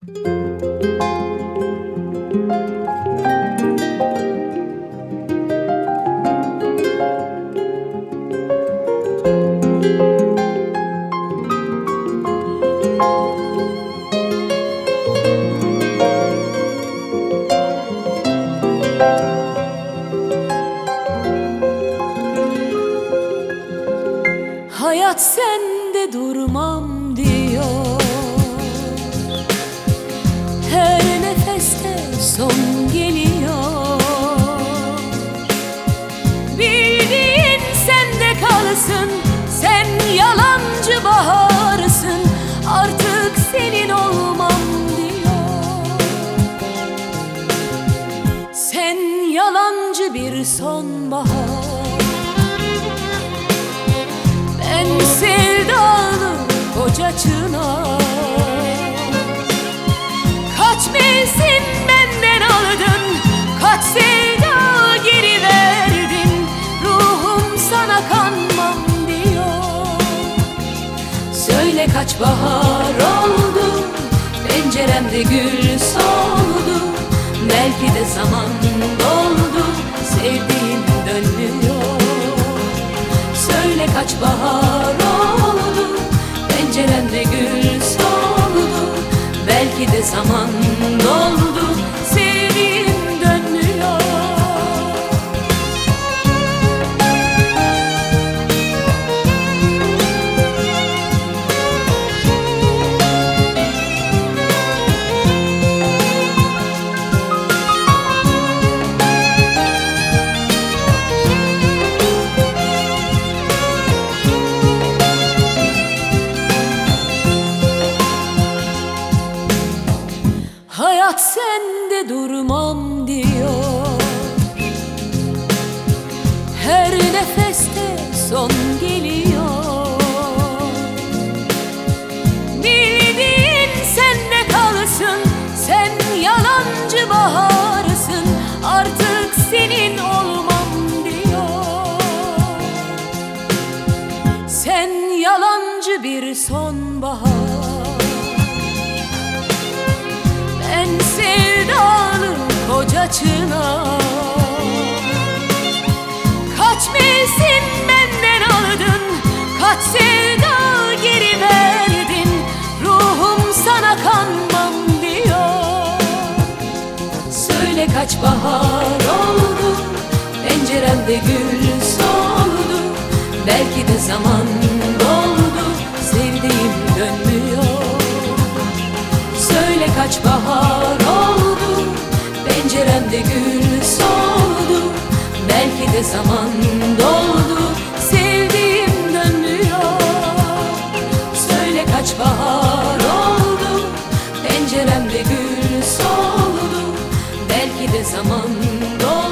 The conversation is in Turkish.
Hayat sende durmam diyor, her nefeste son geliyor. Bildiğin sende kalsın, sen yalancı baharsın, artık senin olmam diyor. Sen yalancı bir sonbahar, ben sevdalı koca çınar. Kaç mevsim benden aldın, kaç sevda geri verdin, ruhum sana kanmam diyor. Söyle kaç bahar oldu, penceremde gül soldu, belki de zaman doldu, sevdiğim dönmüyor. Söyle kaç bahar oldu, penceremde gül soldu, belki de zaman doldu, sevdiğim dönmüyor. Hayat sende durmam diyor, her nefeste son geliyor. Bildiğin sende kalsın, sen yalancı baharsın, artık senin olmam diyor. Sen yalancı bir sonbahar, ben sevdalı koca çınar. Kaç mevsim benden aldın, kaç sevda geri verdin, ruhum sana kanmam diyor. Söyle kaç bahar oldu, penceremde gül soldu, belki de zaman doldu, sevdiğim dönmüyor. Söyle kaç bahar oldu, penceremde gül soldu, belki de zaman doldu, sevdiğim dönmüyor. Söyle kaç bahar oldu, penceremde gül soldu, belki de zaman doldu.